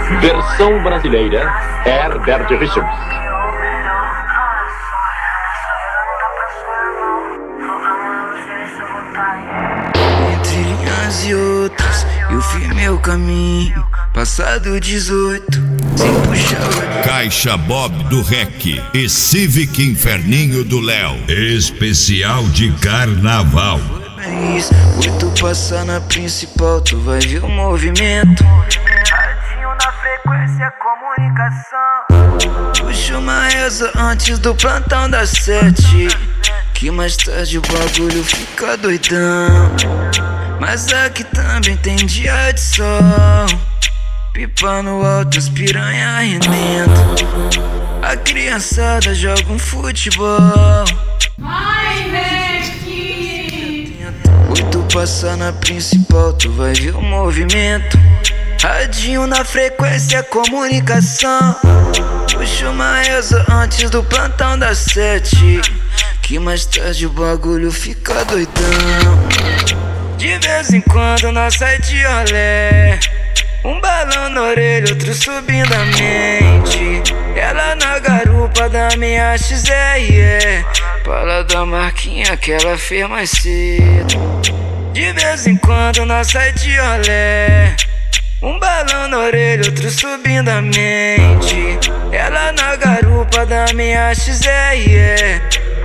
Versão brasileira, Herbert Richards. Entre linhas e outras, eu fiz meu caminho. Passado 18, sem puxar. Caixa Bob do Rec e Civic Inferninho do Léo. Especial de carnaval. É isso, 8 passar na principal, tu vai ver o movimento. Radinho na frequência, comunicação. Puxa uma reza antes do plantão das 7, que mais tarde o bagulho fica doidão. Mas aqui também tem dia de sol. Pipa no alto, as piranha rendendo. A criançada joga um futebol. Ai, Rec! 8 passar na principal, tu vai ver o movimento. Radinho na frequência, comunicação. Puxa uma reza antes do plantão das 7, que mais tarde o bagulho fica doidão. De vez em quando nós sai de rolé, um balão na orelha, outro subindo a mente. Ela na garupa da minha XR, fala da marquinha que ela fez mais cedo. De vez em quando nós sai de rolé, um balão na orelha, outro subindo a mente. Ela na garupa da minha XR.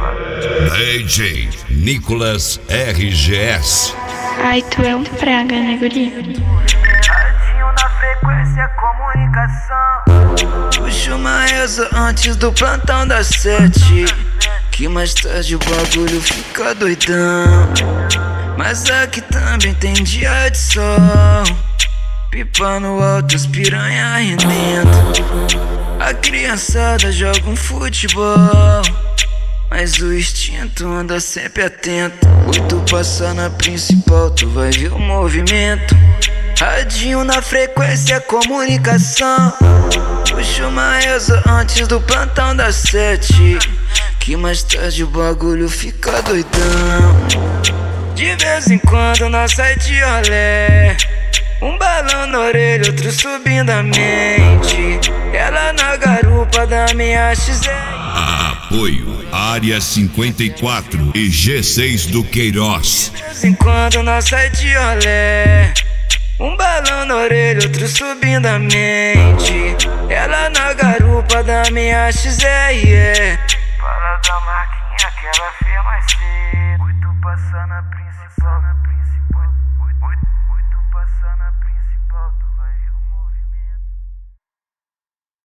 DJ Nicolas RGS. Ai, tu é um praga, né, guri? Radinho na frequência, comunicação. Puxa uma reza antes do plantão das 7, que mais tarde o bagulho fica doidão. Mas aqui também tem dia de sol. Pipa no alto, as piranha rendendo. A criançada joga um futebol, mas o instinto anda sempre atento. 8 passar na principal, tu vai ver o movimento. Radinho na frequência, comunicação. Puxa uma reza antes do plantão das 7, que mais tarde o bagulho fica doidão. De vez em quando nós sai de rolé, um balão na orelha, outro subindo a mente. Ela na garupa da minha XR. Apoio Área 54 e G6 do Queiroz. De vez em quando nós sai de rolé, um balão na orelha, outro subindo a mente. Ela na garupa da minha XR, Fala da marquinha que ela fez mais cedo. 8 passar na principal, 8 passar na principal.